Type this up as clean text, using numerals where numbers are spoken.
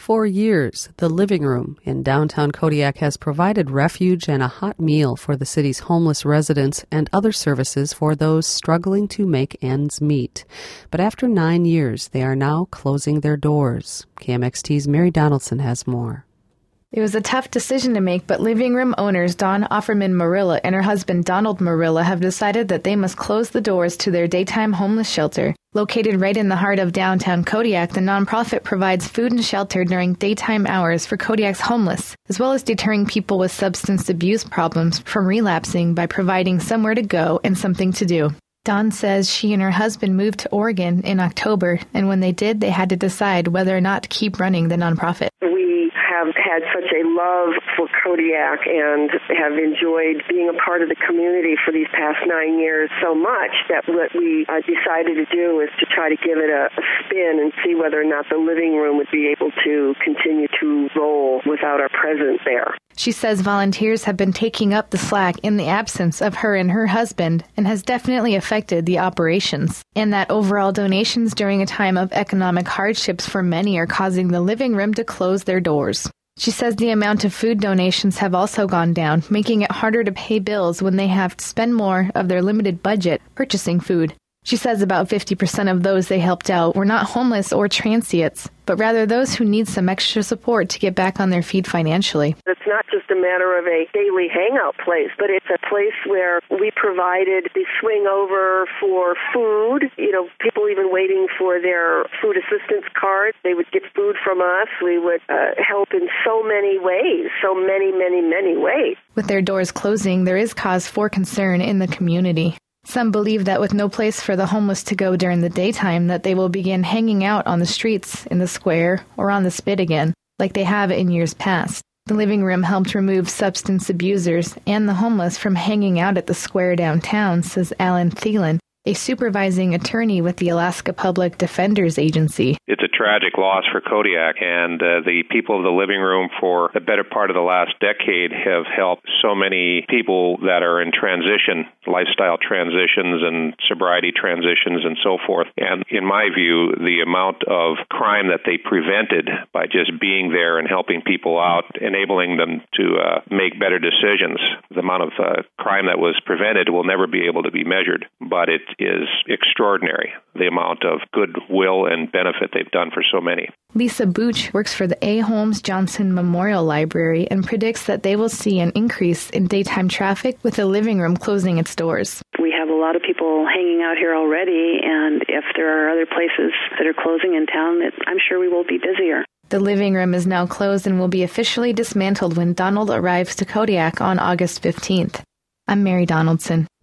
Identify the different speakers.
Speaker 1: For years, the Living Room in downtown Kodiak has provided refuge and a hot meal for the city's homeless residents and other services for those struggling to make ends meet. But after 9 years, they are now closing their doors. KMXT's Mary Donaldson has more.
Speaker 2: It was a tough decision to make, but Living Room owners Dawn Offerman Marilla and her husband Donald Marilla have decided that they must close the doors to their daytime homeless shelter. Located right in the heart of downtown Kodiak, the nonprofit provides food and shelter during daytime hours for Kodiak's homeless, as well as deterring people with substance abuse problems from relapsing by providing somewhere to go and something to do. Dawn says she and her husband moved to Oregon in October, and when they did, they had to decide whether or not to keep running the nonprofit.
Speaker 3: We have had such a love for Kodiak and have enjoyed being a part of the community for these past 9 years so much that what we decided to do is to try to give it a spin and see whether or not the Living Room would be able to continue to roll without our presence there.
Speaker 2: She says volunteers have been taking up the slack in the absence of her and her husband and has definitely affected the operations, and that overall donations during a time of economic hardships for many are causing the Living Room to close their doors. She says the amount of food donations have also gone down, making it harder to pay bills when they have to spend more of their limited budget purchasing food. She says about 50% of those they helped out were not homeless or transients, but rather those who need some extra support to get back on their feet financially.
Speaker 3: It's not just a matter of a daily hangout place, but it's a place where we provided the swing over for food. People even waiting for their food assistance cards. They would get food from us. We would help in so many ways, so many, many, many ways.
Speaker 2: With their doors closing, there is cause for concern in the community. Some believe that with no place for the homeless to go during the daytime, that they will begin hanging out on the streets, in the square, or on the spit again, like they have in years past. The Living Room helped remove substance abusers and the homeless from hanging out at the square downtown, says Alan Thielen, a supervising attorney with the Alaska Public Defenders Agency.
Speaker 4: It's a tragic loss for Kodiak, and the people of the Living Room for the better part of the last decade have helped so many people that are in transition, lifestyle transitions and sobriety transitions and so forth. And in my view, the amount of crime that they prevented by just being there and helping people out, enabling them to make better decisions, the amount of crime that was prevented will never be able to be measured, but it is extraordinary, the amount of goodwill and benefit they've done for so many.
Speaker 2: Lisa Booch works for the A. Holmes Johnson Memorial Library and predicts that they will see an increase in daytime traffic with the Living Room closing its doors.
Speaker 5: We have a lot of people hanging out here already, and if there are other places that are closing in town, I'm sure we will be busier.
Speaker 2: The Living Room is now closed and will be officially dismantled when Donald arrives to Kodiak on August 15th. I'm Mary Donaldson.